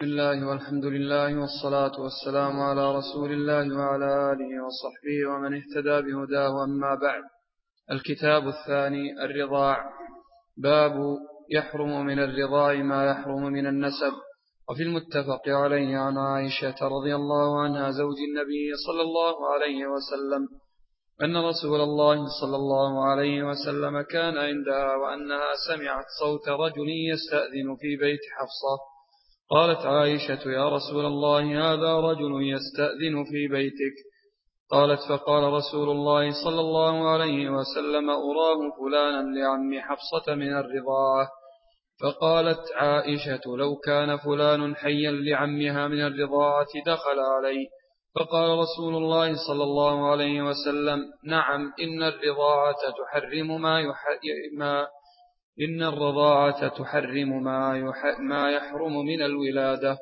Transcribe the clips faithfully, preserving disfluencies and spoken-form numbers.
بسم الله والحمد لله والصلاة والسلام على رسول الله وعلى آله وصحبه ومن اهتدى بهداه. أما بعد. الكتاب الثاني الرضاع. باب يحرم من الرضاع ما يحرم من النسب. وفي المتفق عليه عن عائشة رضي الله عنها زوج النبي صلى الله عليه وسلم أن رسول الله صلى الله عليه وسلم كان عندها وأنها سمعت صوت رجل يستأذن في بيت حفصة. قالت عائشة: يا رسول الله، هذا رجل يستأذن في بيتك. قالت: فقال رسول الله صلى الله عليه وسلم: أراه فلانا لعم حفصة من الرضاعة. فقالت عائشة: لو كان فلان حيا لعمها من الرضاعة دخل عليه. فقال رسول الله صلى الله عليه وسلم: نعم، إن الرضاعة تحرم ما, ما إن الرضاعة تحرم ما, ما يحرم من الولادة.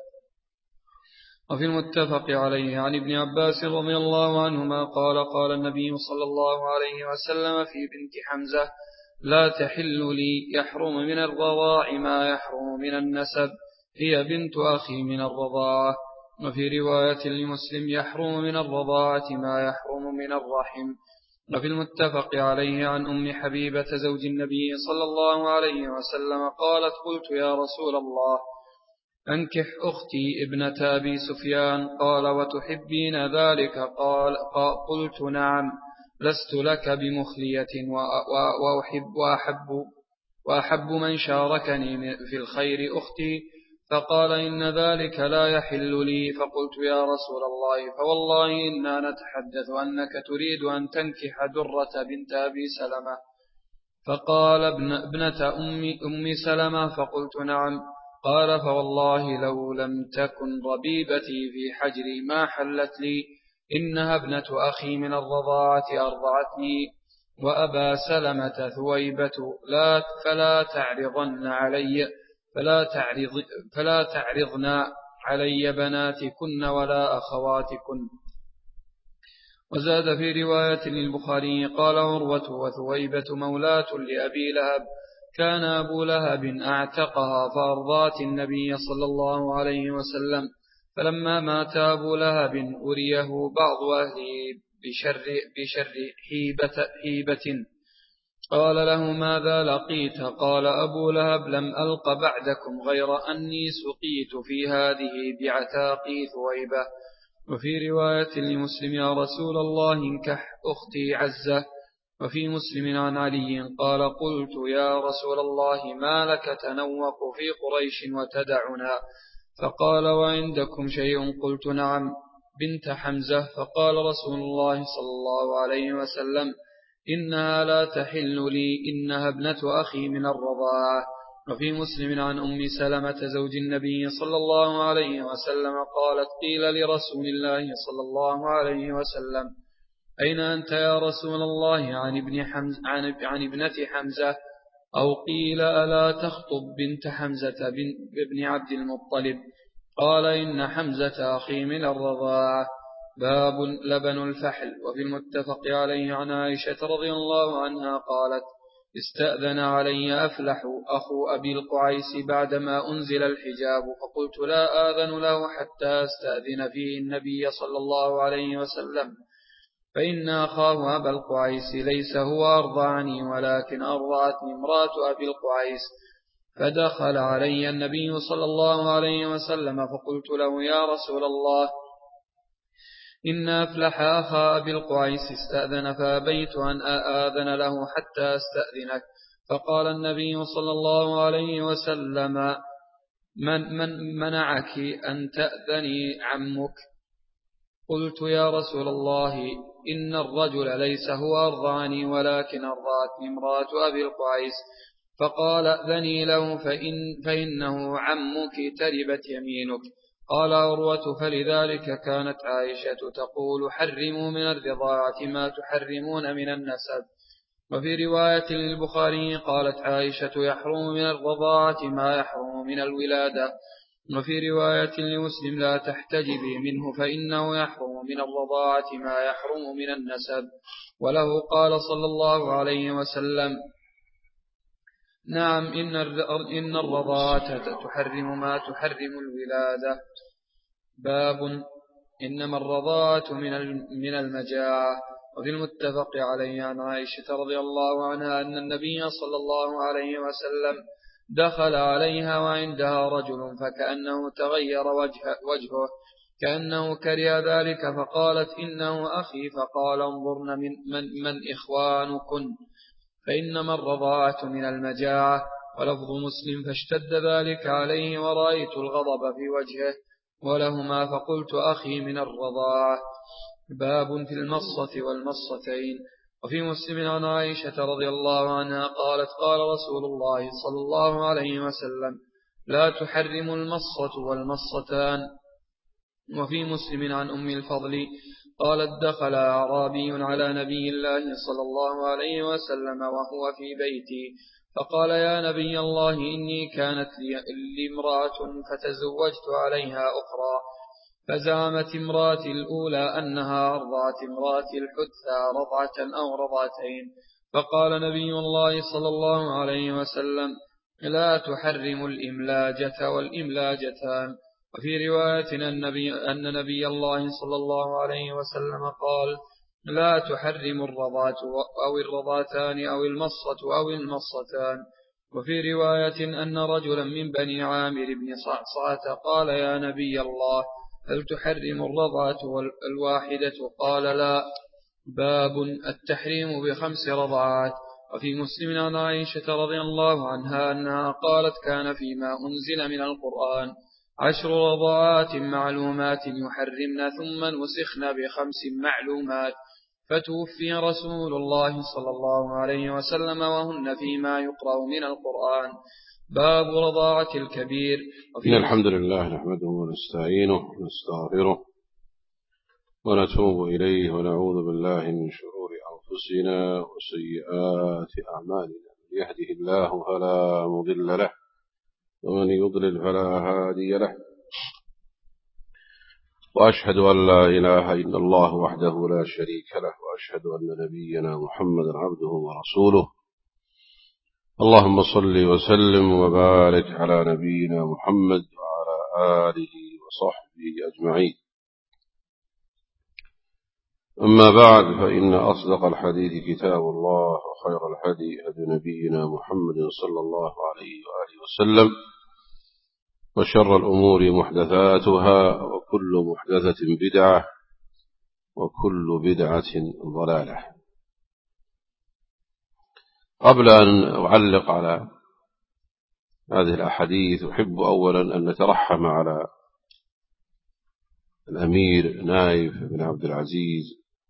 وفي المتفق عليه عن ابن عباس رضي الله عنهما قال: قال النبي صلى الله عليه وسلم في بنت حمزة: لا تحل لي، يحرم من الرضاع ما يحرم من النسب، هي بنت أخي من الرضاعة. وفي رواية لمسلم: يحرم من الرضاعة ما يحرم من الرحم. وفي المتفق عليه عن أم حبيبة زوج النبي صلى الله عليه وسلم قالت: قلت: يا رسول الله، أنكح أختي ابنة أبي سفيان. قال: وتحبين ذلك؟ قال: قلت: نعم، لست لك بمخلية، وأحب, وأحب, وأحب من شاركني في الخير أختي. فقال: إن ذلك لا يحل لي. فقلت: يا رسول الله، فوالله إنا نتحدث أنك تريد أن تنكح درة بنت أبي سلمة. فقال: ابنة أم, أم سلمة. فقلت: نعم. قال: فوالله لو لم تكن ربيبتي في حجري ما حلت لي، إنها ابنة أخي من الرضاعة أرضعتني. وأبا سلمة ثويبة، لا فلا تعرضن علي فلا, تعرض فلا تعرضن علي بناتكن ولا أخواتكن. وزاد في رواية للبخاري: قال عروة: وثويبة مولاة لأبي لهب، كان أبو لهب أعتقها فأرضات النبي صلى الله عليه وسلم. فلما مات أبو لهب أريه بعض أهله بشر, بشر حيبة, حيبة قال له: ماذا لقيت؟ قال أبو لهب: لم ألق بعدكم غير أني سقيت في هذه بعتاقي ثويبة. وفي رواية لمسلم: يا رسول الله، انكح أختي عزة. وفي مسلم عن علي قال: قلت: يا رسول الله، ما لك تنوق في قريش وتدعنا؟ فقال: وعندكم شيء؟ قلت: نعم، بنت حمزة. فقال رسول الله صلى الله عليه وسلم: إنها لا تحل لي، إنها ابنة أخي من الرضاعة. وفي مسلم عن أم سلمة زوج النبي صلى الله عليه وسلم قالت: قيل لرسول الله صلى الله عليه وسلم: أين أنت يا رسول الله عن ابن حمز عن, عن ابنة حمزة؟ أو قيل: ألا تخطب بنت حمزة بن عبد المطلب؟ قال: إن حمزة أخي من الرضاعة. باب لبن الفحل. وفي المتفق عليه عن عائشة رضي الله عنها قالت: استأذن علي أفلح أخو أبي القعيس بعدما أنزل الحجاب، فقلت: لا آذن له حتى استأذن فيه النبي صلى الله عليه وسلم، فإن أخاه أبا القعيس ليس هو أرضعني، ولكن أرضعتني امرأة أبي القعيس. فدخل علي النبي صلى الله عليه وسلم فقلت له: يا رسول الله، إن أفلح أخا أبي القعيس استأذن فأبيت أن آذن له حتى استأذنك. فقال النبي صلى الله عليه وسلم: من, من منعك أن تأذني عمك؟ قلت: يا رسول الله، إن الرجل ليس هو أرضعني، ولكن أرضعتني امرأة أبي القعيس. فقال: أذني له فإن فإنه عمك، تربت يمينك. قال عروة: فلذلك كانت عائشة تقول: حرموا من الرضاعة ما تحرمون من النسب. وفي رواية للبخاري قالت عائشة: يحرم من الرضاعة ما يحرم من الولادة. وفي رواية لمسلم: لا تحتجبي منه فإنه يحرم من الرضاعة ما يحرم من النسب. وله قال صلى الله عليه وسلم: نعم، إن إن الرضاعة تحرم ما تحرم الولادة. باب إنما الرضاعة من المجاعة. وفي المتفق عليه عن عائشة رضي الله عنها أن النبي صلى الله عليه وسلم دخل عليها وعندها رجل فكأنه تغير وجه وجهه كأنه كره ذلك، فقالت إنه أخي، فقال انظرن من, من, من إخوانكن، فإنما الرضاعة من المجاعة. ولفظ مسلم فاشتد ذلك عليه ورأيت الغضب في وجهه ولهما فقلت أخي من الرضاعة. باب في المصة والمصتين. وفي مسلم عن عائشة رضي الله عنها قالت قال رسول الله صلى الله عليه وسلم لا تحرم المصة والمصتان. وفي مسلم عن أم الفضل قالت دخل أعرابي على نبي الله صلى الله عليه وسلم وهو في بيتي فقال يا نبي الله إني كانت لي امرأة فتزوجت عليها أخرى، فزعمت امرأتي الأولى أنها أرضعت امرأتي الحدثى رضعة أو رضعتين، فقال نبي الله صلى الله عليه وسلم لا تحرم الإملاجة والإملاجتان. وفي رواية النبي أن نبي الله صلى الله عليه وسلم قال لا تحرم الرضعة أو الرضعتان أو المصة أو المصتان. وفي رواية أن رجلا من بني عامر بن صعصعة قال يا نبي الله هل تحرم الرضعة الواحدة؟ قال لا. باب التحريم بخمس رضعات. وفي مسلم عن عائشة رضي الله عنها أنها قالت كان فيما أنزل من القرآن عشر رضعات معلومات يحرمن ثم نسخن بخمس معلومات، فتوفي رسول الله صلى الله عليه وسلم وهن فيما يقرأ من القرآن. باب رضاعة الكبير. إن الحمد لله نحمده ونستعينه ونستغفره ونتوب إليه ونعوذ بالله من شرور أنفسنا وسيئات أعمالنا، من يهده الله فلا مضل له ومن يضلل فلا هادي له، وأشهد أن لا إله إلا الله وحده لا شريك له، وأشهد أن نبينا محمد عبده ورسوله. اللهم صل وسلم وبارك على نبينا محمد وعلى آله وصحبه أجمعين. أما بعد، فإن أصدق الحديث كتاب الله، وخير الهدي هدي نبينا محمد صلى الله عليه وآله وسلم، وشر الأمور محدثاتها، وكل محدثة بدعة، وكل بدعة ضلالة. قبل أن أعلق على هذه الأحاديث أحب أولا أن نترحم على الأمير نايف بن عبد العزيز،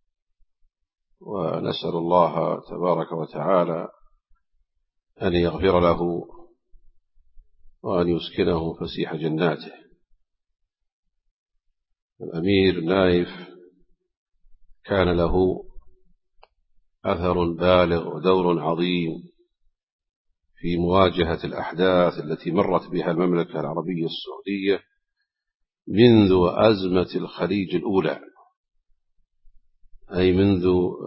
ونسأل الله تبارك وتعالى أن يغفر له وأن يسكنه فسيح جناته. الأمير نايف كان له أثر بالغ ودور عظيم في مواجهة الأحداث التي مرت بها المملكة العربية السعودية منذ أزمة الخليج الأولى، أي منذ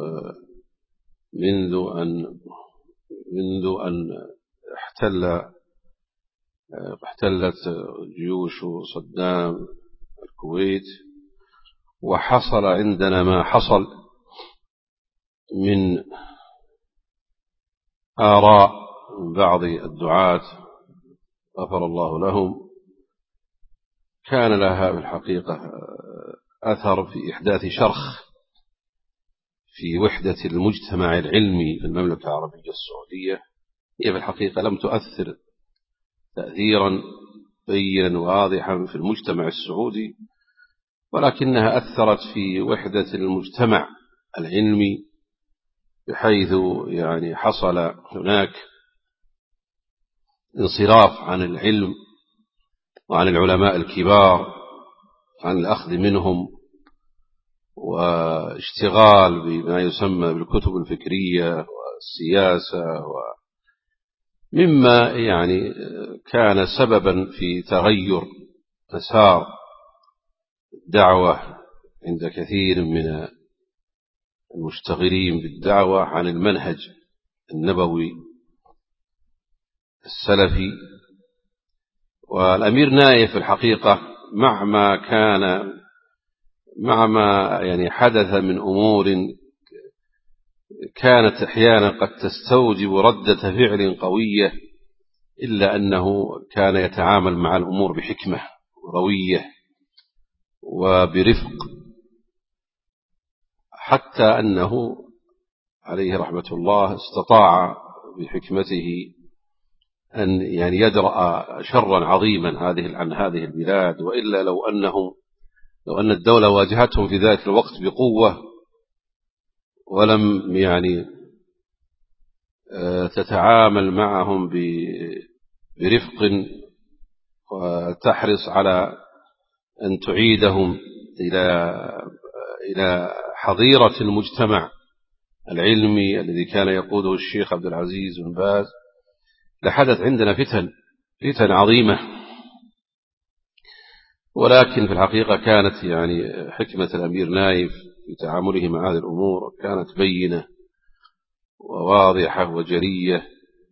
منذ أن منذ أن احتل احتلت جيوش صدام الكويت، وحصل عندنا ما حصل من آراء بعض الدعاة غفر الله لهم كان لها في الحقيقة أثر في إحداث شرخ في وحدة المجتمع العلمي في المملكة العربية السعودية. هي في الحقيقة لم تؤثر تأثيرا بينا واضحا في المجتمع السعودي، ولكنها أثرت في وحدة المجتمع العلمي، بحيث يعني حصل هناك انصراف عن العلم وعن العلماء الكبار، عن الأخذ منهم، واشتغال بما يسمى بالكتب الفكرية والسياسة، مما يعني كان سببا في تغير مسار الدعوة عند كثير من المشتغلين بالدعوة عن المنهج النبوي السلفي. والأمير نايف في الحقيقة مع ما كان مع ما يعني حدث من أمور كانت أحيانا قد تستوجب ردة فعل قوية، إلا أنه كان يتعامل مع الأمور بحكمة وروية وبرفق، حتى أنه عليه رحمة الله استطاع بحكمته أن يعني يدرأ شرا عظيما هذه عن هذه البلاد. وإلا لو أنه لو أن الدولة واجهتهم في ذلك الوقت بقوة ولم يعني تتعامل معهم برفق وتحرص على أن تعيدهم إلى إلى حظيرة المجتمع العلمي الذي كان يقوده الشيخ عبد العزيز بن باز، لحدث عندنا فتن فتن عظيمة. ولكن في الحقيقة كانت يعني حكمة الأمير نايف في تعامله مع هذه الأمور كانت بينة وواضحة وجرية،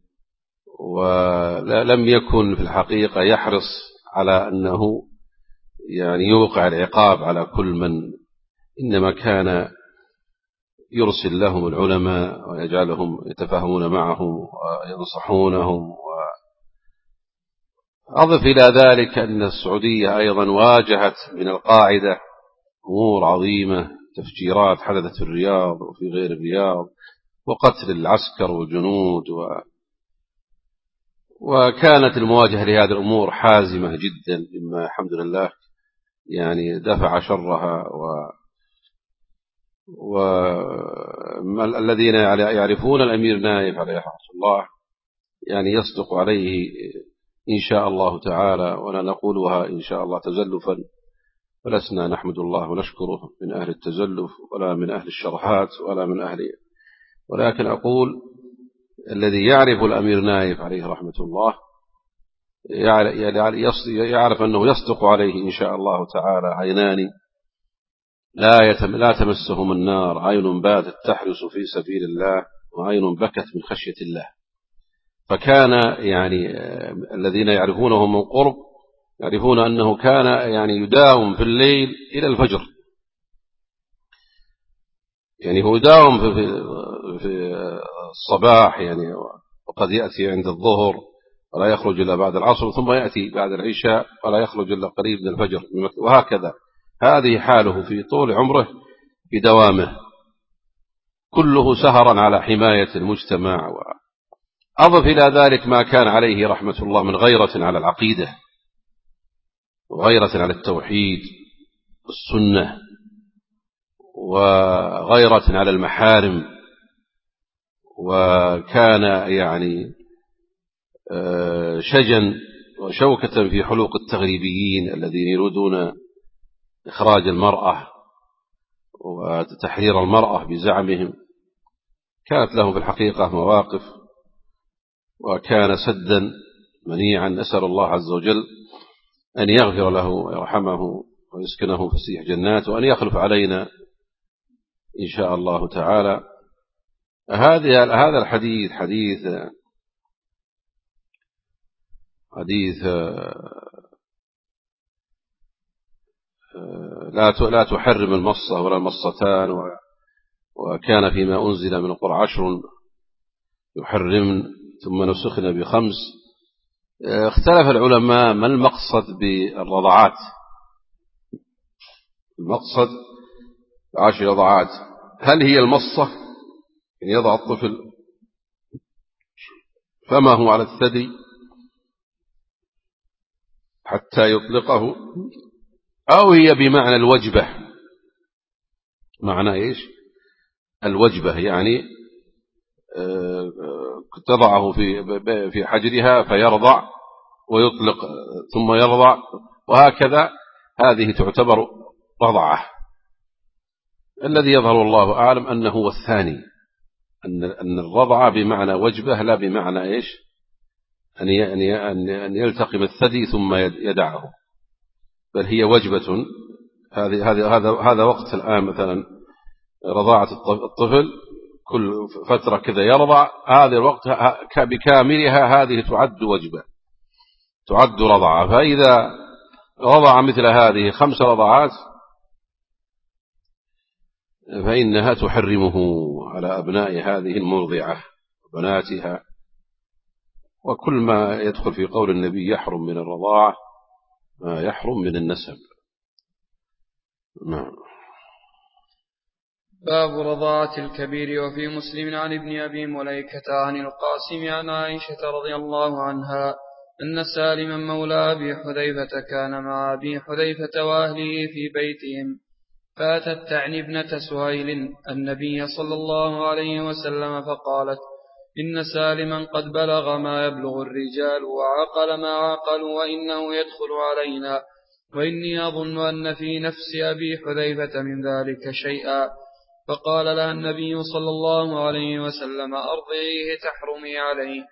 ولم يكن في الحقيقة يحرص على أنه يعني يوقع العقاب على كل من، إنما كان يرسل لهم العلماء ويجعلهم يتفاهمون معهم وينصحونهم. أضف إلى ذلك أن السعودية أيضا واجهت من القاعدة أمور عظيمة، تفجيرات حدثت في الرياض وفي غير الرياض، وقتل العسكر والجنود و... وكانت المواجهة لهذه الأمور حازمة جدا، مما الحمد لله يعني دفع شرها. و والذين يعرفون الأمير نايف عليه رحمة الله يعني يصدق عليه إن شاء الله تعالى، ولا نقولها إن شاء الله تزلفا، فلسنا نحمد الله ونشكره من أهل التزلف ولا من أهل الشرحات ولا من أهل، ولكن أقول الذي يعرف الأمير نايف عليه رحمة الله يعرف أنه يصدق عليه إن شاء الله تعالى عينان لا يتم لا تمسهم النار، عين باتت تحرس في سبيل الله وعين بكت من خشية الله. فكان يعني الذين يعرفونه من قرب يعرفون أنه كان يعني يداوم في الليل إلى الفجر، يعني هو يداوم في, في الصباح يعني، وقد يأتي عند الظهر ولا يخرج إلا بعد العصر، ثم يأتي بعد العشاء ولا يخرج إلا قريب من الفجر، وهكذا. هذه حاله في طول عمره بدوامه، كله سهرا على حماية المجتمع. وأضف إلى ذلك ما كان عليه رحمة الله من غيرة على العقيدة وغيرة على التوحيد والسنة وغيرة على المحارم. وكان يعني شجن وشوكة في حلوق التغريبيين الذين يريدون إخراج المرأة وتحرير المرأة بزعمهم. كانت له في الحقيقة مواقف، وكان سدا منيعا. نسأل الله عز وجل أن يغفر له ويرحمه ويسكنه فسيح جنات، وأن يخلف علينا إن شاء الله تعالى. هذا الحديث حديث حديث لا لا تحرم المصة ولا المصتان، وكان فيما أنزل من القرآن عشر يحرم ثم نسخنا بخمس. اختلف العلماء ما المقصد بالرضعات، المقصد عشر رضعات، هل هي المصة أن يضع الطفل فمه على الثدي حتى يطلقه، أو هي بمعنى الوجبة؟ معنى إيش الوجبة؟ يعني تضعه في في حجرها فيرضع ويطلق ثم يرضع وهكذا، هذه تعتبر رضعة. الذي يظهر الله أعلم أنه هو الثاني، أن أن الرضعة بمعنى وجبة لا بمعنى إيش أن أن يلتقم الثدي ثم يدعه، بل هي وجبة. هذه هذا هذا هذا وقت الآن مثلا رضاعة الطفل كل فترة كذا يرضع، هذا الوقت بكاملها هذه تعد وجبة، تعد رضعة. فإذا رضع مثل هذه خمس رضعات فإنها تحرمه على أبناء هذه المرضعة وبناتها. وكل ما يدخل في قول النبي يحرم من الرضاعة ما يحرم من النسب. نعم. باب رضاعة الكبير. وفي مسلم عن ابن أبي مليكة عن القاسم عن عائشة رضي الله عنها أن سالما مولى أبي حذيفة كان مع أبي حذيفة وأهله في بيتهم، فأتت تعني ابنة سهيل النبي صلى الله عليه وسلم فقالت: إن سالما قد بلغ ما يبلغ الرجال وعقل ما عقلوا وإنه يدخل علينا، وإني أظن أن في نفس أبي حذيفة من ذلك شيئا. فقال لها النبي صلى الله عليه وسلم: أرضعيه تحرمي عليه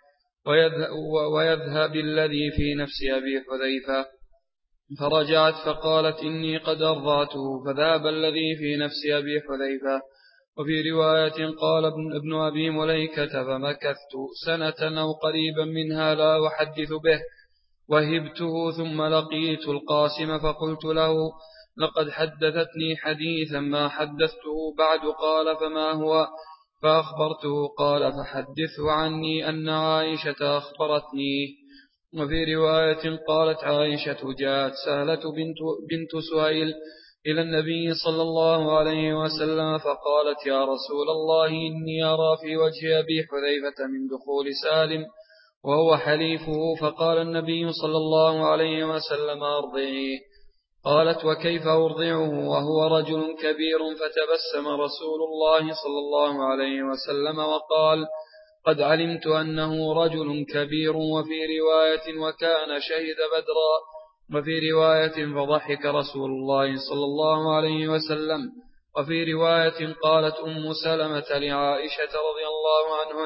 ويذهب الذي في نفس أبي حذيفة. فرجعت فقالت: إني قد أرضعته، فذهب الذي في نفس أبي حذيفة. وفي رواية قال ابن أبي مليكة: فمكثت سنة أو قريبا منها لا أحدث به، وهبته ثم لقيت القاسم فقلت له: لقد حدثتني حديثا ما حدثته بعد. قال: فما هو؟ فأخبرته. قال: فحدثه عني أن عائشة أخبرتني. وفي رواية قالت عائشة: جاءت سهلة بنت, بنت سهيل إلى النبي صلى الله عليه وسلم فقالت: يا رسول الله، إني أرى في وجه أبي حذيفة من دخول سالم وهو حليفه. فقال النبي صلى الله عليه وسلم: أرضعيه. قالت: وكيف أرضعه وهو رجل كبير؟ فتبسم رسول الله صلى الله عليه وسلم وقال: قد علمت أنه رجل كبير. وفي رواية: وكان شهد بدرا. وفي رواية: فضحك رسول الله صلى الله عليه وسلم. وفي رواية قالت أم سلمة لعائشة رضي الله عنهن: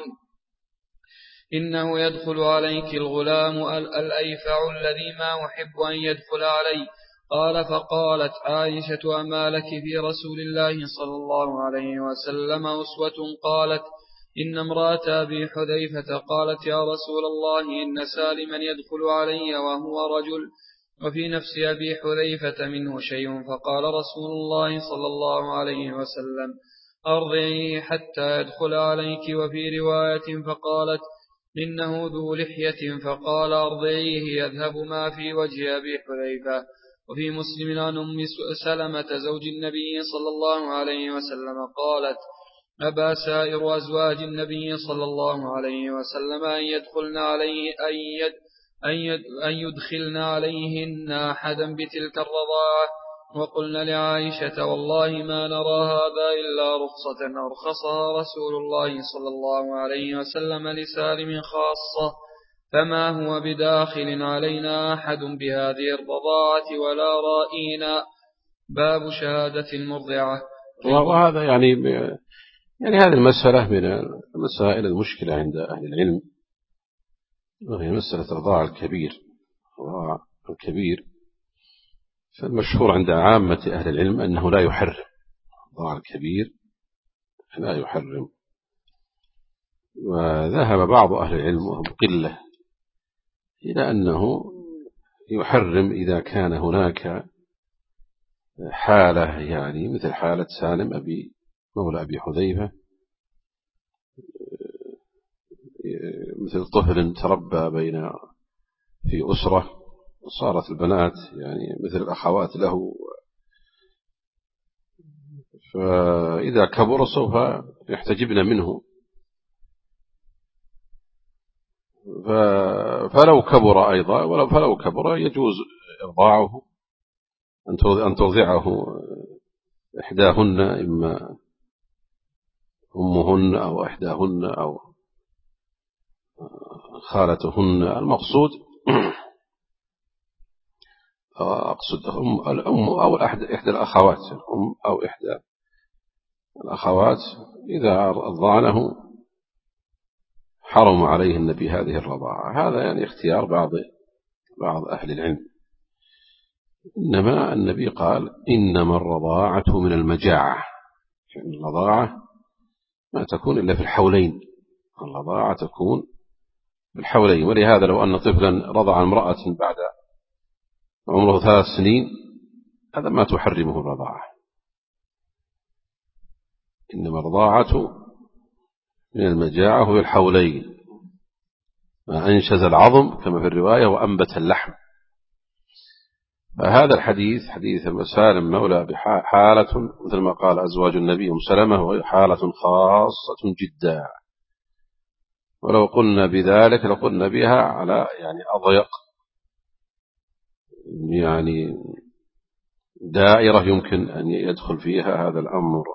إنه يدخل عليك الغلام الأيفع الذي ما أحب أن يدخل علي. قال: فقالت عائشة: أما لك في رسول الله صلى الله عليه وسلم أسوة؟ قالت: إن امرأة أبي حذيفة قالت: يا رسول الله، إن سالما يدخل علي وهو رجل وفي نفس أبي حذيفة منه شيء. فقال رسول الله صلى الله عليه وسلم: أرضعيه حتى يدخل عليك. وفي رواية: فقالت: إنه ذو لحية. فقال: أرضعيه يذهب ما في وجه أبي حذيفة. وفي مسلم عن أم سلمة زوج النبي صلى الله عليه وسلم قالت: أبى سائر أزواج النبي صلى الله عليه وسلم أن يدخلن عليه أن, يد أن, يد أن يدخلن عليهن أحدا بتلك الرضاعة. وقلنا لعائشة: والله ما نرى هذا إلا رخصة أرخصها رسول الله صلى الله عليه وسلم لسالم خاصة، فما هو بداخل علينا أحد بهذه الرضاعة ولا رائينا. باب شهادة المرضعة. وهذا يعني يعني هذه المسألة من المسائل المشكلة عند أهل العلم، وهي مسألة رضاع الكبير. رضاع الكبير فالمشهور عند عامة أهل العلم أنه لا يحرم. رضاع الكبير لا يحرم. وذهب بعض أهل العلم وهم قلة إلى أنه يحرم إذا كان هناك حالة، يعني مثل حالة سالم أبي مولى أبي حذيفة، مثل طفل تربى بين في أسرة وصارت البنات يعني مثل الأخوات له، فإذا كبر سوف يحتجبن منه. فلو كبر أيضا ولو فلو كبر يجوز إرضاعه، أن ترضعه إحداهن، إما أمهن أو إحداهن أو خالتهن. المقصود أقصد الأم أو إحدى الأخوات، الأم أو إحدى الأخوات إذا أرضعنه حرم عليهن بهذه الرضاعة. هذا يعني اختيار بعض بعض أهل العلم. إنما النبي قال: إنما الرضاعة من المجاعة، يعني الرضاعة ما تكون إلا في الحولين، الرضاعة تكون في الحولين. ولهذا لو أن طفلا رضع امرأة بعد عمره ثلاث سنين هذا ما تحرمه الرضاعة، إنما الرضاعة من المجاعة في الحولين، ما أنشز العظم كما في الرواية وأنبت اللحم. فهذا الحديث حديث سالم مولى بحالة مثل ما قال أزواج النبي أم سلمة، وهي حالة خاصة جدا، ولو قلنا بذلك لقلنا بها على يعني أضيق يعني دائرة يمكن أن يدخل فيها هذا الأمر.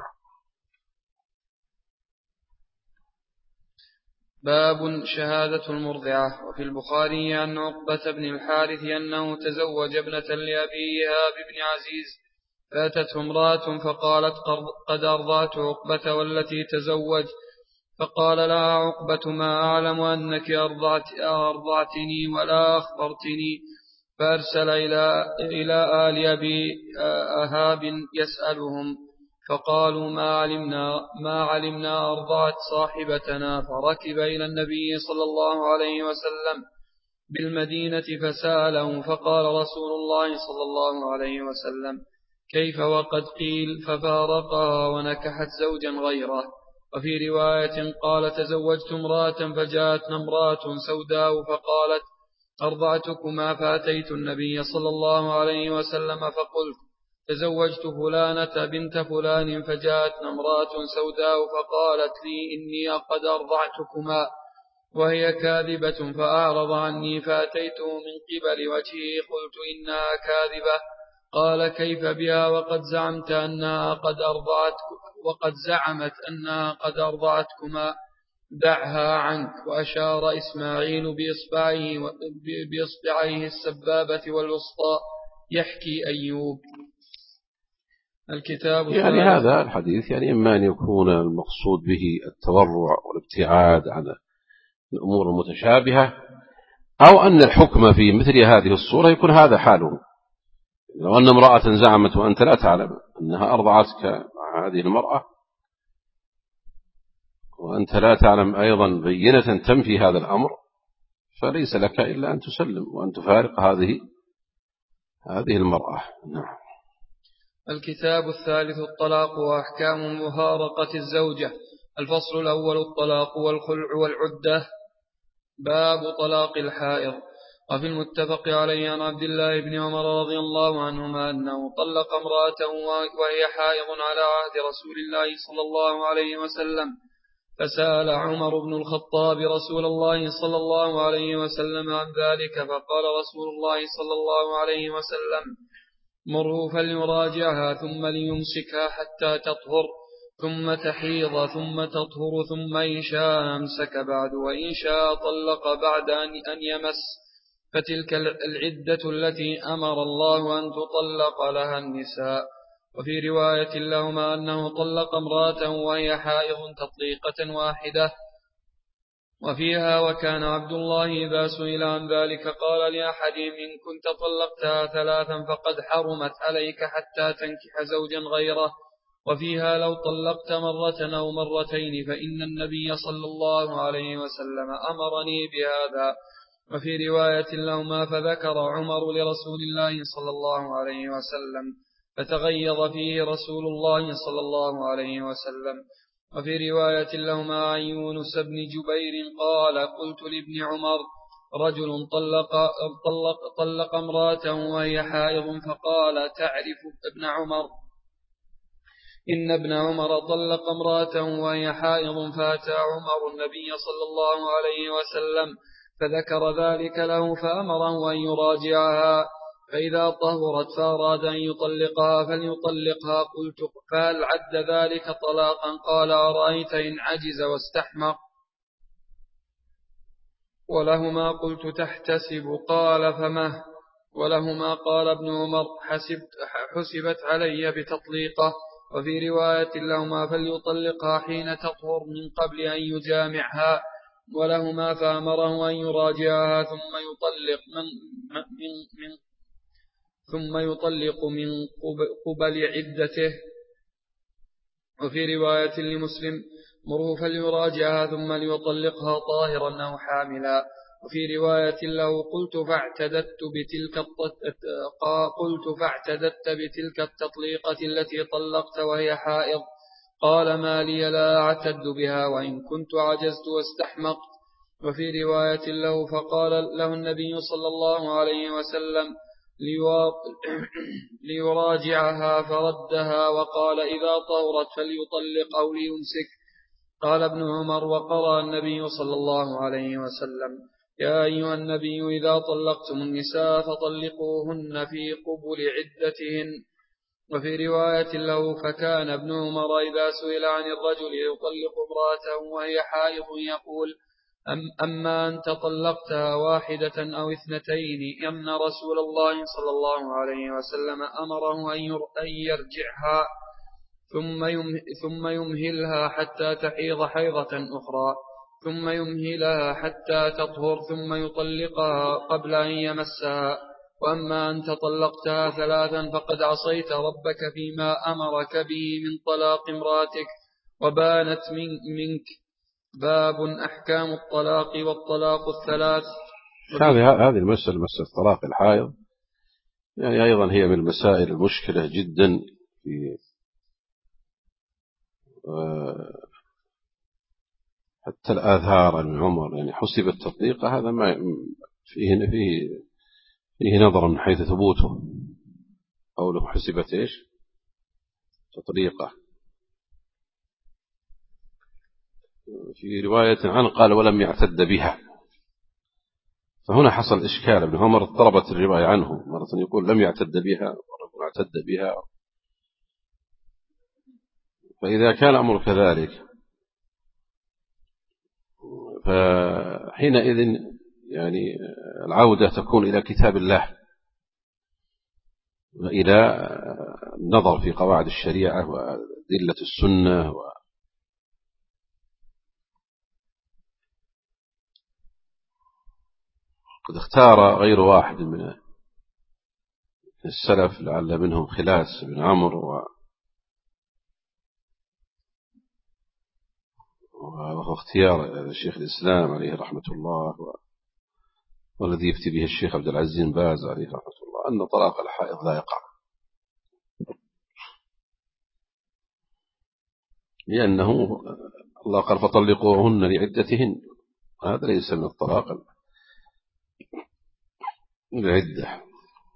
باب شهادة المرضعة. وفي البخاري عن عقبة بن الحارث أنه تزوج ابنة لأبي إيهاب بن عزيز، فأتته امرأة فقالت قد أرضعت عقبة والتي تزوج، فقال لها عقبة ما أعلم أنك أرضعت أرضعتني ولا أخبرتني، فأرسل إلى, إلى آل أبي إيهاب يسألهم، فقالوا ما علمنا, ما علمنا أرضعت صاحبتنا. فركب إلى النبي صلى الله عليه وسلم بالمدينة فسأله، فقال رسول الله صلى الله عليه وسلم كيف وقد قيل، ففارقها ونكحت زوجا غيره. وفي رواية قال تزوجت امرأة فجاءتنا امرأة سوداء فقالت أرضعتكما، فأتيت النبي صلى الله عليه وسلم فقلت تزوجت فلانة بنت فلان، فجاءتنا امرأة سوداء فقالت لي إني قد أرضعتكما وهي كاذبة، فأعرض عني، فأتيته من قبل وجهه قلت إنها كاذبة. قال كيف بها وقد زعمت أنها قد أرضعتك وقد زعمت أنها قد أرضعتكما، دعها عنك. وأشار إسماعيل بإصبعه بإصبعيه السبابة والوسطى يحكي أيوب. الكتاب يعني هذا الحديث يعني إما أن يكون المقصود به التورع والابتعاد عن الأمور المتشابهة، أو أن الحكم في مثل هذه الصورة يكون هذا حاله. لو أن امرأة زعمت وأنت لا تعلم أنها أرضعتك مع هذه المرأة، وأنت لا تعلم أيضا بينة تنفي هذا الأمر، فليس لك إلا أن تسلم وأن تفارق هذه هذه المرأة. نعم. الكتاب الثالث الطلاق وأحكام مفارقة الزوجة. الفصل الأول الطلاق والخلع والعدة. باب طلاق الحائض. وفي المتفق عليه عن عبد الله بن عمر رضي الله عنهما أنه طلق امرأته وهي حائض على عهد رسول الله صلى الله عليه وسلم، فسأل عمر بن الخطاب رسول الله صلى الله عليه وسلم عن ذلك، فقال رسول الله صلى الله عليه وسلم مره فليراجعها ثم ليمسكها حتى تطهر ثم تحيض ثم تطهر، ثم إن شاء أمسك بعد وإن شاء طلق بعد أن يمس، فتلك العدة التي أمر الله أن تطلق لها النساء. وفي رواية لهما أنه طلق امرأة وهي حائض تطليقة واحدة. وفيها وكان عبد الله إذا سئل عن ذلك قال لأحدهم إن كنت طلقتها ثلاثا فقد حرمت عليك حتى تنكح زوجا غيره. وفيها لو طلقت مرة أو مرتين فإن النبي صلى الله عليه وسلم أمرني بهذا. وفي رواية لهما فذكر عمر لرسول الله صلى الله عليه وسلم فتغيظ فيه رسول الله صلى الله عليه وسلم. وفي رواية لهما عن يونس بن جبير قال قلت لابن عمر رجل طلق, طلق, طلق امرأة وهي حائض، فقال تعرف ابن عمر إن ابن عمر طلق امرأة وهي حائض، فأتى عمر النبي صلى الله عليه وسلم فذكر ذلك له فأمره أن يراجعها، فإذا طهرت فأراد أن يطلقها فليطلقها. قلت فهل عد ذلك طلاقا؟ قال أرأيت إن عجز واستحمق. ولهما قلت تحتسب؟ قال فمه. ولهما قال ابن عمر حسبت حسبت علي بتطليقه. وفي رواية لهما فليطلقها حين تطهر من قبل أن يجامعها. ولهما فأمره أن يراجعها ثم يطلق من, من, من ثم يطلق من قبل عدته. وفي رواية لمسلم مروه فليراجعها ثم ليطلقها طاهرا أو حاملا. وفي رواية له قلت فاعتددت بتلك قلت فاعتددت بتلك التطليقة التي طلقت وهي حائض، قال ما لي لا أعتد بها وإن كنت عجزت واستحمقت. وفي رواية له فقال له النبي صلى الله عليه وسلم ليراجعها فردها وقال إذا طهرت فليطلق أو ليمسك. قال ابن عمر وقرأ النبي صلى الله عليه وسلم يا أيها النبي إذا طلقتم النساء فطلقوهن في قبل عدتهن. وفي رواية له فكان ابن عمر إذا سئل عن الرجل يطلق امرأته وهي حائض يقول أم أما أنت طلقتها واحدة أو اثنتين أن رسول الله صلى الله عليه وسلم أمره أن يرجعها ثم يمهلها حتى تحيض حيضة أخرى ثم يمهلها حتى تطهر ثم يطلقها قبل أن يمسها. وأما أنت طلقتها ثلاثا فقد عصيت ربك فيما أمرك به من طلاق امراتك وبانت من منك. باب أحكام الطلاق والطلاق الثلاث. هذه هذه المسألة مسألة طلاق الحائض يعني أيضا هي من المسائل المشكلة جدا في حتى الآثار من عمر يعني حسب التطليق هذا ما فيه فيه فيه نظر من حيث ثبوته أو له حسبت إيش تطليقه. في رواية عنه قال ولم يعتد بها، فهنا حصل إشكال. ابن عمر اضطربت الرواية عنه، مرة يقول لم يعتد بها ورجل اعتد بها. فإذا كان أمر كذلك فحينئذ يعني العودة تكون إلى كتاب الله وإلى النظر في قواعد الشريعة وأدلة السنة. قد اختار غير واحد من السلف لعل منهم خلاس بن عمرو وهو اختيار شيخ الإسلام عليه رحمة الله والذي يفتي به الشيخ عبد العزيز بن باز عليه رحمة الله أن طلاق الحائض لا يقع، لأنه الله قال فطلقوهن لعدتهن، هذا ليس من الطلاق العدة.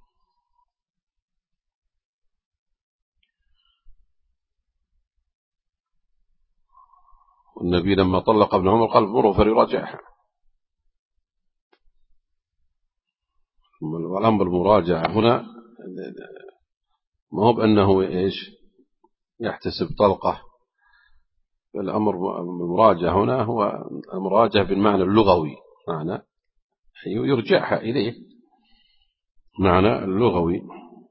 والنبي لما طلق ابن عمر قال مروا فليراجعها. والأمر المراجعة هنا ما هو بأنه إيش يحتسب طلقة، الأمر المراجعة هنا هو المراجعة بالمعنى اللغوي، معنى يرجعها إليه معنى اللغوي،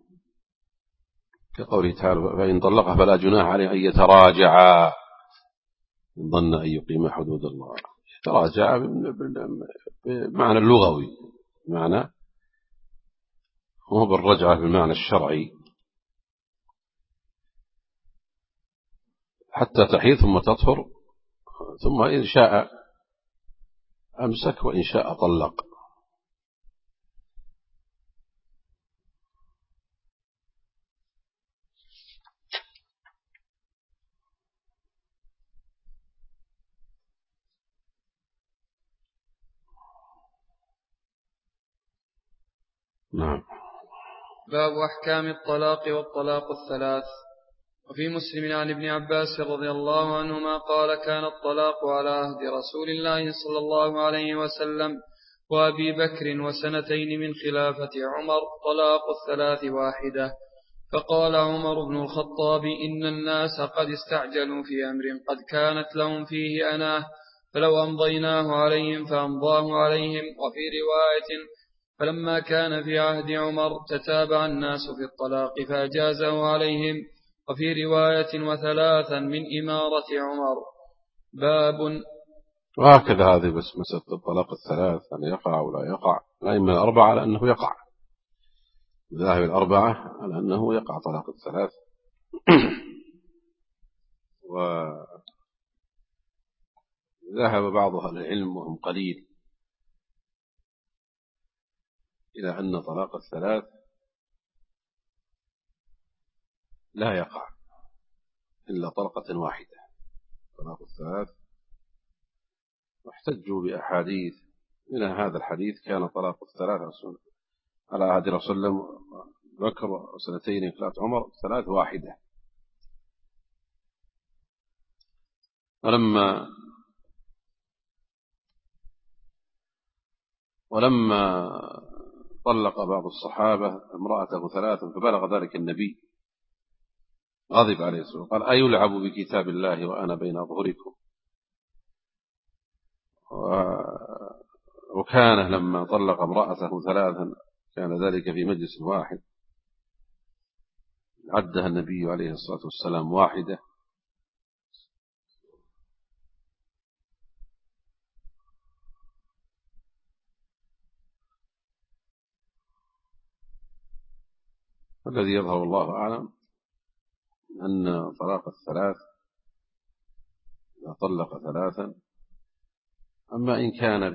كقوله تعالى فإن طلقها فلا جناح عليه أن يتراجعا إن ظن أن يقيم حدود الله. يتراجع بالمعنى اللغوي، معنى هو بالرجعة بالمعنى الشرعي حتى تحيض ثم تطهر ثم إن شاء أمسك وإن شاء طلق. نعم. باب أحكام الطلاق والطلاق الثلاث. وفي مسلم عن ابن عباس رضي الله عنهما قال كان الطلاق على عهد رسول الله صلى الله عليه وسلم وأبي بكر وسنتين من خلافة عمر طلاق الثلاث واحدة. فقال عمر بن الخطاب إن الناس قد استعجلوا في أمر قد كانت لهم فيه أناه فلو أمضيناه عليهم فأمضاه عليهم. وفي رواية فلما كان في عهد عمر تتابع الناس في الطلاق فأجازه عليهم. وفي رواية وثلاثا من إمارة عمر. باب. وهكذا هذه بس مسألة الطلاق الثلاث أن يقع ولا يقع، الأئمة الأربعة على أنه يقع، ذاهب الأربعة على أنه يقع طلاق الثلاث وذهب بعض أهل العلم وهم قليل إلى أن طلاق الثلاث لا يقع إلا طلقة واحدة. طلاق الثلاث واحتجوا بأحاديث من هذا الحديث كان طلاق الثلاث على عهد رسول الله بكر وسنتين ثلاث عمر ثلاث واحدة. ولما ولما طلق بعض الصحابة امرأته ثلاثا فبلغ ذلك النبي غضب عليه الصلاة والسلام قال أيلعب بكتاب الله وأنا بين أظهركم. وكان لما طلق امرأته ثلاثا كان ذلك في مجلس واحد عدها النبي عليه الصلاة والسلام واحدة. والذي يظهر الله أعلم أن طلاق الثلاث إذا طلق ثلاثا أما إن كان ب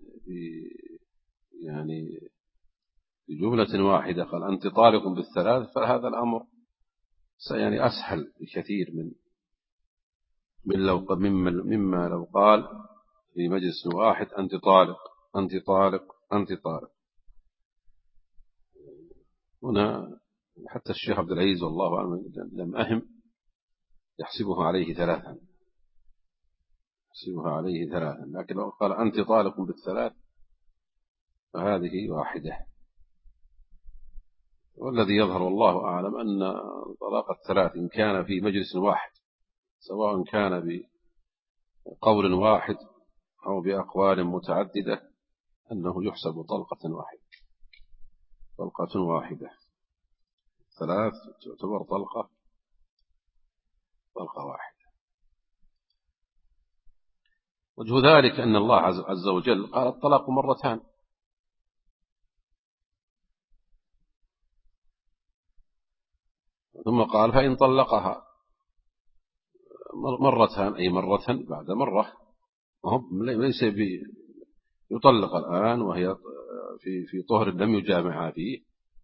يعني بجملة واحدة قال أنت طالق بالثلاث فهذا الأمر يعني أسهل بكثير من من لو مما, مما لو قال في مجلس واحد أنت طالق أنت طالق أنت طالق. هنا حتى الشيخ عبد العزيز والله أعلم لم أهم يحسبها عليه ثلاثا يحسبها عليه ثلاثا لكن لو قال أنت طالق بالثلاث فهذه واحدة. والذي يظهر والله أعلم أن طلاق الثلاث إن كان في مجلس واحد سواء كان بقول واحد أو بأقوال متعددة أنه يحسب طلقة واحدة طلقة واحدة. ثلاث تعتبر طلقة طلقة واحدة. وجه ذلك أن الله عز وجل قال الطلاق مرتان ثم قال فإن طلقها مرتان أي مرة بعد مرة ليس يطلق الآن وهي في في طهر لم يجامع فيه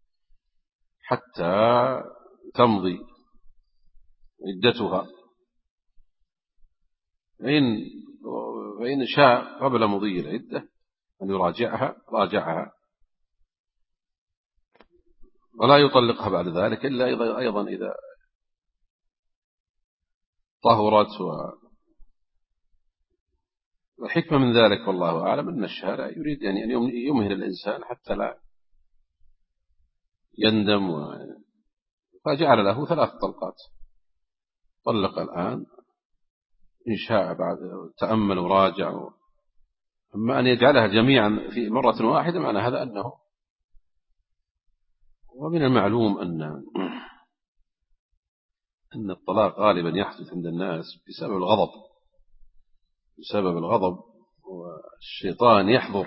حتى تمضي عدتها فإن فإن شاء قبل مضي العدة أن يراجعها راجعها ولا يطلقها بعد ذلك إلا أيضا إذا طهرت. والحكمة من ذلك والله أعلم أن الشارع يريد أن يمهل الإنسان حتى لا يندم و... فجعل له ثلاث طلقات طلق الآن إن شاء بعد تأمل وراجع و... أما أن يجعلها جميعا في مرة واحدة معنى هذا أنه ومن المعلوم أن أن الطلاق غالبا يحدث عند الناس بسبب الغضب بسبب الغضب والشيطان يحضر.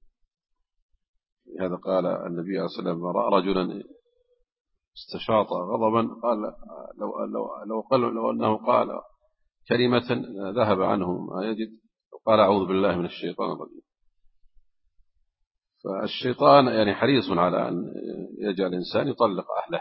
هذا قال النبي عليه الصلاة والسلام رأى رجلا استشاط غضبا قال لو, لو, لو, قال لو أنه قال كلمة ذهب عنه ما يجد قال أعوذ بالله من الشيطان الرجيم. فالشيطان يعني حريص على أن يجعل الإنسان يطلق أهله.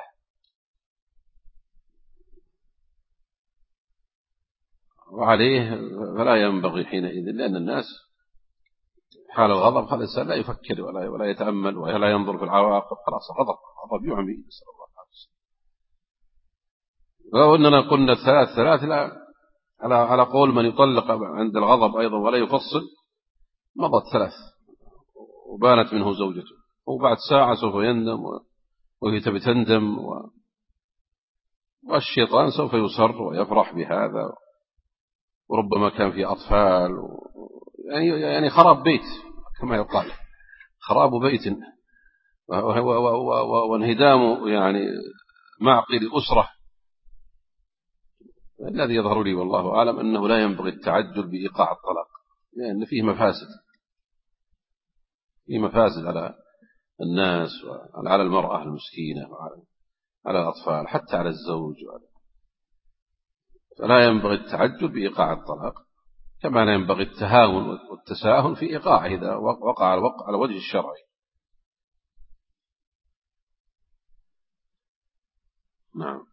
وعليه فلا ينبغي حينئذ لأن الناس حال الغضب خلاص الإنسان لا يفكر ولا ولا يتأمل ولا ينظر في العواقب خلاص غضب غضب يعمي نسأل الله العافية. لو أننا قلنا الثلاث ثلاث لا على على قول من يطلق عند الغضب أيضا ولا يفصل مضت ثلاث وبانت منه زوجته وبعد ساعة سوف يندم وهي تبي تندم و... والشيطان سوف يصر ويفرح بهذا وربما كان في أطفال و... يعني يعني خراب بيت كما يقال خراب بيت وانهدام يعني معقل أسرة. الذي يظهر لي والله أعلم أنه لا ينبغي التعجل بإيقاع الطلاق لأن فيه مفاسد فيه مفاسد على الناس وعلى المرأة المسكينة وعلى الأطفال حتى على الزوج فلا ينبغي التعجل بإيقاع الطلاق، كما لا ينبغي التهاون والتساهل في إيقاعه إذا وقع على وجه الشرعي. نعم.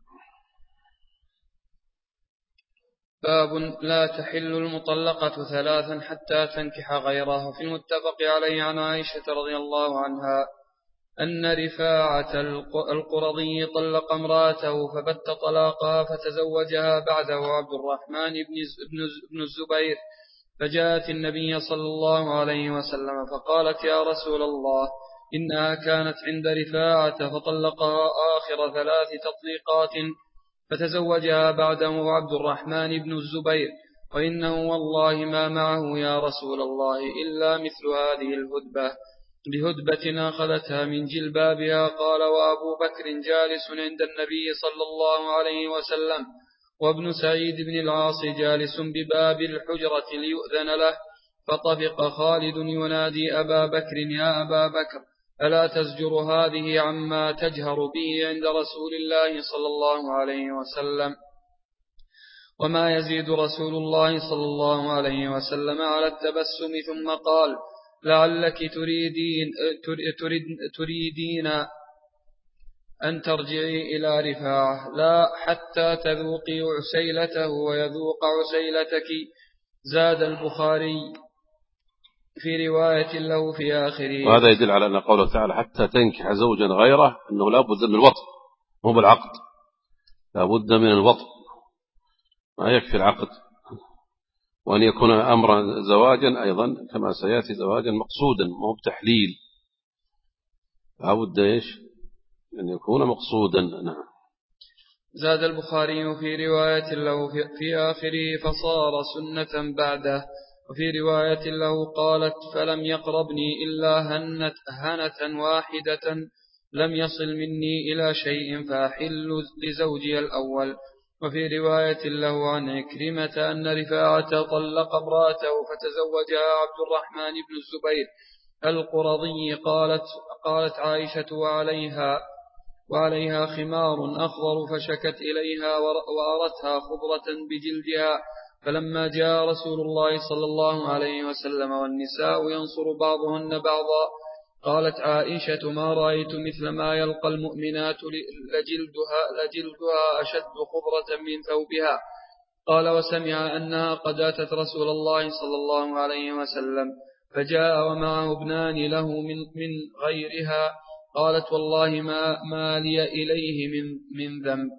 باب لا تحل المطلقة ثلاثا حتى تنكح غيره. في المتفق عليه عن عائشة رضي الله عنها أن رفاعة القرظي طلق امرأته فبت طلاقها فتزوجها بعده عبد الرحمن بن الزبير، فجاءت النبي صلى الله عليه وسلم فقالت يا رسول الله إنها كانت عند رفاعة فطلقها آخر ثلاث تطليقات فتزوجها بعده عبد الرحمن بن الزبير، وإنه والله ما معه يا رسول الله إلا مثل هذه الهدبة بهدبة أخذتها من جلبابها. قال وأبو بكر جالس عند النبي صلى الله عليه وسلم وابن سعيد بن العاص جالس بباب الحجرة ليؤذن له، فطفق خالد ينادي أبا بكر يا أبا بكر ألا تزجر هذه عما تجهر به عند رسول الله صلى الله عليه وسلم؟ وما يزيد رسول الله صلى الله عليه وسلم على التبسم، ثم قال لعلك تريدين, تريد تريدين أن ترجعي إلى رفاعة لا حتى تذوقي عسيلته ويذوق عسيلتك. زاد البخاري في رواية له في آخره. وهذا يدل على أن قوله تعالى حتى تنكح زوجا غيره أنه لا بد من الوطء، مو بالعقد، لا بد من الوطء، ما يكفي العقد، وأن يكون أمرا زواجا أيضا كما سيأتي زواجا مقصودا مو بتحليل، لا بد إيش أن يكون مقصودا. نعم. زاد البخاري في رواية له في آخره فصار سنة بعده. وفي رواية له قالت فلم يقربني إلا هنة, هنة واحدة لم يصل مني إلى شيء فأحل لزوجي الأول. وفي رواية له عن عكرمة أن رفاعة طلق امرأته فتزوجها عبد الرحمن بن الزبير القرظي. قالت, قالت عائشة وعليها وعليها خمار أخضر فشكت إليها وأرتها خضرة بجلدها، فلما جاء رسول الله صلى الله عليه وسلم والنساء ينصر بعضهن بعضا قالت عائشة ما رأيت مثل ما يلقى المؤمنات لجلدها, لجلدها أشد خضرة من ثوبها. قال وسمع أنها قد أتت رسول الله صلى الله عليه وسلم فجاء ومعه ابنان له من, من غيرها. قالت والله ما, ما لي إليه من, من ذنب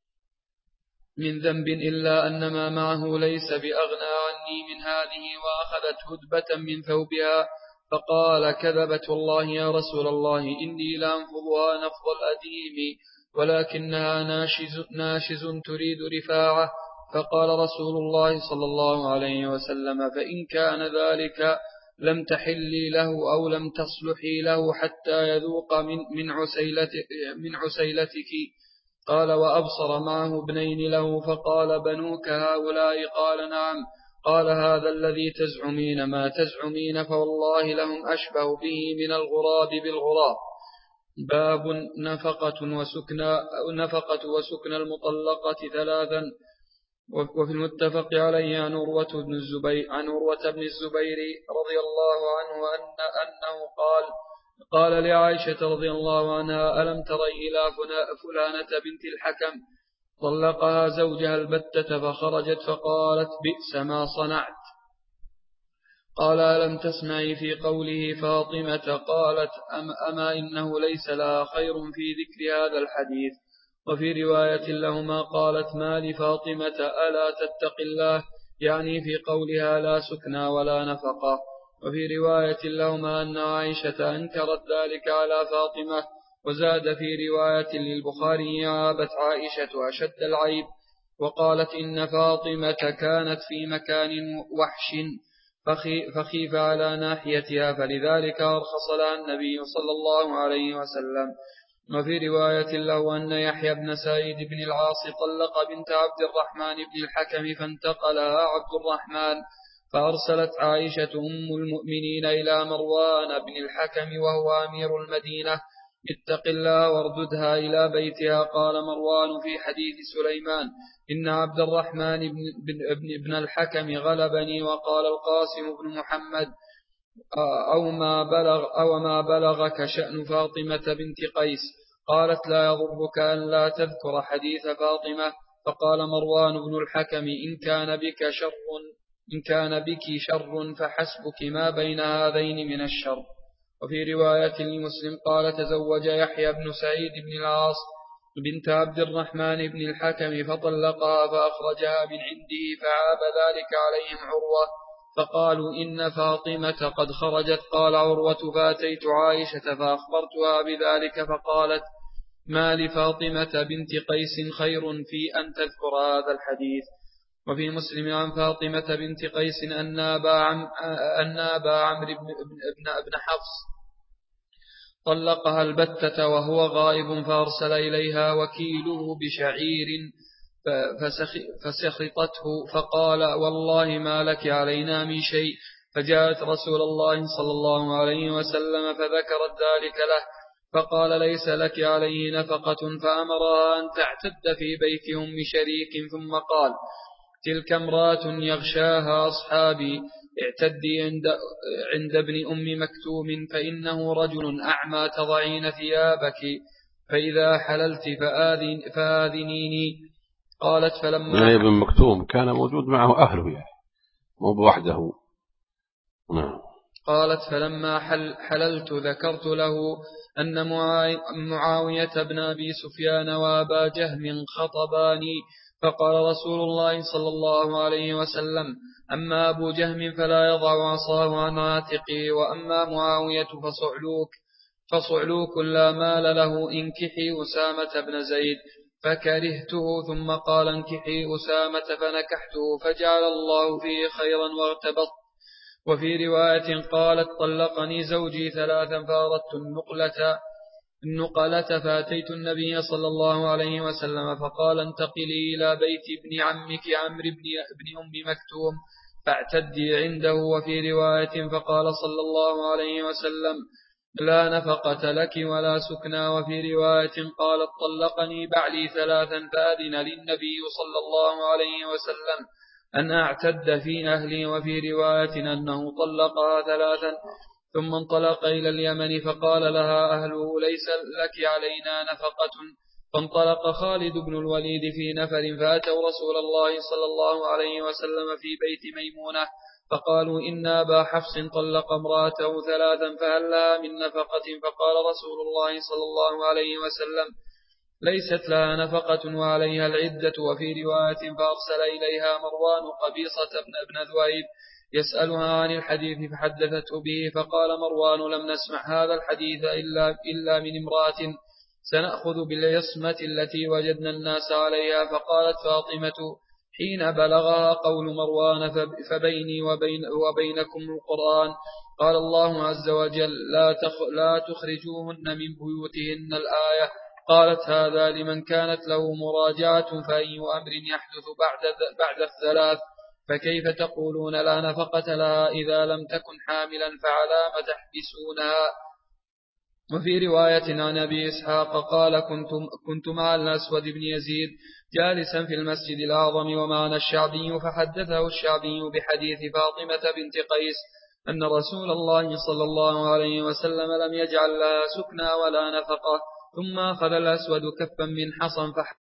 من ذنب إلا أن ما معه ليس بأغنى عني من هذه، وأخذت هدبة من ثوبها. فقال كذبت والله يا رسول الله إني لأنفضها نفض الأديم ولكنها ناشز, ناشز تريد رفاعة. فقال رسول الله صلى الله عليه وسلم فإن كان ذلك لم تحلي له أو لم تصلحي له حتى يذوق من, من, عسيلتك من عسيلتك. قال وأبصر معه ابنين له فقال بنوك هؤلاء؟ قال نعم. قال هذا الذي تزعمين ما تزعمين فوالله لهم أشبه به من الغراب بالغراب. باب نفقة وسكن, نفقة وسكن المطلقة ثلاثا. وفي المتفق عليه عن عروة بن الزبير عن عروة بن الزبير رضي الله عنه أن أنه قال قال لعائشة رضي الله عنها ألم تري إلى فلانة بنت الحكم طلقها زوجها البتة فخرجت فقالت بئس ما صنعت. قال ألم تسمعي في قوله فاطمة؟ قالت أم أما إنه ليس لها خير في ذكر هذا الحديث. وفي رواية لهما قالت ما لفاطمة ألا تتق الله، يعني في قولها لا سكنى ولا نفقة. وفي رواية لهما أن عائشة أنكرت ذلك على فاطمة. وزاد في رواية للبخاري عابت عائشة أشد العيب وقالت إن فاطمة كانت في مكان وحش فخيف على ناحيتها فلذلك أرخص لها النبي صلى الله عليه وسلم. وفي رواية له أن يحيى بن سعيد بن العاص طلق بنت عبد الرحمن بن الحكم فانتقلها عبد الرحمن، فأرسلت عائشة أم المؤمنين إلى مروان بن الحكم وهو أمير المدينة اتق الله وارددها إلى بيتها. قال مروان في حديث سليمان إن عبد الرحمن بن, بن, بن الحكم غلبني. وقال القاسم بن محمد أو ما بلغ أو ما بلغك شأن فاطمة بنت قيس. قالت لا يضرك أن لا تذكر حديث فاطمة. فقال مروان بن الحكم إن كان بك شر إن كان بك شر فحسبك ما بين هذين من الشر. وفي رواية لمسلم قال تزوج يحيى بن سعيد بن العاص بنت عبد الرحمن بن الحكم فطلقها فأخرجها من عنده فعاب ذلك عليهم عروة فقالوا إن فاطمة قد خرجت. قال عروة فأتيت عائشة فأخبرتها بذلك فقالت ما لفاطمة بنت قيس خير في أن تذكر هذا الحديث. وفي مسلم عن فاطمة بنت قيس أن أبا عمرو بن حفص طلقها البتة وهو غائب فأرسل إليها وكيله بشعير فسخطته فقال والله ما لك علينا من شيء. فجاءت رسول الله صلى الله عليه وسلم فذكرت ذلك له فقال ليس لك عليه نفقة فأمرها أن تعتد في بيت أم شريك ثم قال تلك امرأة يغشاها أصحابي اعتدي عند, عند ابن أم مكتوم فإنه رجل أعمى تضعين ثيابك فإذا حللت فآذن فآذنيني. قالت فلما يعني ابن مكتوم كان موجود معه أهله يعني مو بوحده. نعم. قالت فلما حل حللت ذكرت له أن معاوية بن أبي سفيان وأبا جهم خطباني فقال رسول الله صلى الله عليه وسلم أما أبو جهم فلا يضع عصاه عن عاتقه وأما معاوية فصعلوك فصعلوك لا مال له انكحي أسامة بن زيد. فكرهته ثم قال انكحي أسامة فنكحته فجعل الله فيه خيرا وارتبط. وفي رواية قالت طلقني زوجي ثلاثا فأردت النقلة النقلة فأتيت النبي صلى الله عليه وسلم فقال انتقلي إلى بيت ابن عمك عمرو بن أم مكتوم فاعتدي عنده. وفي رواية فقال صلى الله عليه وسلم لا نفقة لك ولا سكنى. وفي رواية قالت طلقني بعلي ثلاثا فأذن للنبي صلى الله عليه وسلم أن أعتد في أهلي. وفي رواية أنه طلقها ثلاثا ثم انطلق إلى اليمن فقال لها أهله ليس لك علينا نفقة. فانطلق خالد بن الوليد في نفر فأتوا رسول الله صلى الله عليه وسلم في بيت ميمونة فقالوا إن أبا حفص طلق امرأته ثلاثا فهل لها من نفقة. فقال رسول الله صلى الله عليه وسلم ليست لها نفقة وعليها العدة. وفي رواية فأرسل إليها مروان قبيصة بن ابن ذويب يسألها عن الحديث فحدثته به. فقال مروان لم نسمع هذا الحديث إلا, إلا من امرأة سنأخذ بالعصمة التي وجدنا الناس عليها. فقالت فاطمة حين بلغها قول مروان فبيني وبين وبينكم القرآن قال الله عز وجل لا, تخ لا تخرجوهن من بيوتهن الآية. قالت هذا لمن كانت له مراجعة فأي أمر يحدث بعد, بعد الثلاث فكيف تقولون لا نفقة لها إذا لم تكن حاملا فعلام تحبسونها. وفي رواية عن أبي إسحاق قال كنت, كنت مع الأسود بن يزيد جالسا في المسجد الأعظم ومعنا الشعبي فحدثه الشعبي بحديث فاطمة بنت قيس أن رسول الله صلى الله عليه وسلم لم يجعل لها سكنى ولا نفقة. ثم أخذ الأسود كفا من حصن